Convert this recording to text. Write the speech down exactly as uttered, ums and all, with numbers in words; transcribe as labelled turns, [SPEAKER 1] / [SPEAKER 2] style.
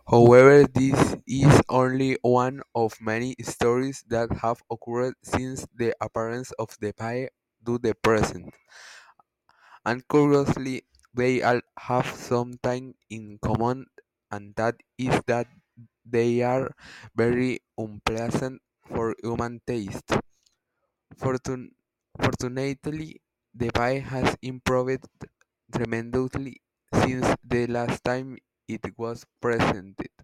[SPEAKER 1] However, this is only one of many stories that have occurred since the appearance of the pie to the present, and curiously, they all have something in common, and that is that they are very unpleasant for human taste. Fortun- Fortunately, the pie has improved tremendously since the last time it was presented.